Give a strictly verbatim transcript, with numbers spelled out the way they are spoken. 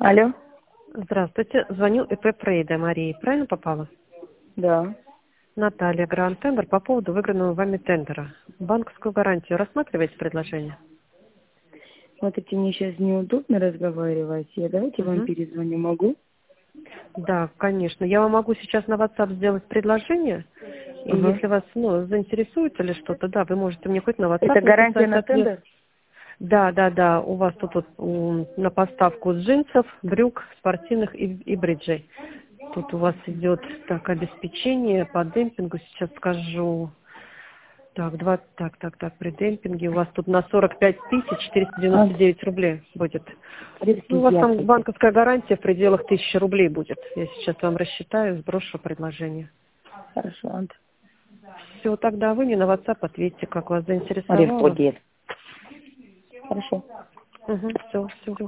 Алло. Здравствуйте. Звоню ИП Прейда Марии. Правильно попала? Да. Наталья, Гранд Тендер по поводу выигранного вами тендера. Банковскую гарантию рассматриваете предложение? Смотрите, мне сейчас неудобно разговаривать. Я давайте вам Мгм. перезвоню. Могу? Да, конечно. Я вам могу сейчас на WhatsApp сделать предложение. И Ага. если вас ну, заинтересует или что-то, да, вы можете мне хоть на Это WhatsApp гарантия написать. на Соответ- тендер? Да, да, да. У вас тут вот, м, на поставку джинсов, брюк, спортивных и, и бриджей. Тут у вас идет так обеспечение по демпингу. Сейчас скажу. Так, два, так, так, так, при демпинге у вас тут на сорок пять тысяч четыреста А, девяносто девять рублей будет. Ну, у тридцать вас там пять. банковская гарантия в пределах тысячи рублей будет. Я сейчас вам рассчитаю, сброшу предложение. Хорошо. Ант. Все, тогда вы мне на WhatsApp ответьте, как вас заинтересовало. Респодет. Хорошо. Угу, все, все.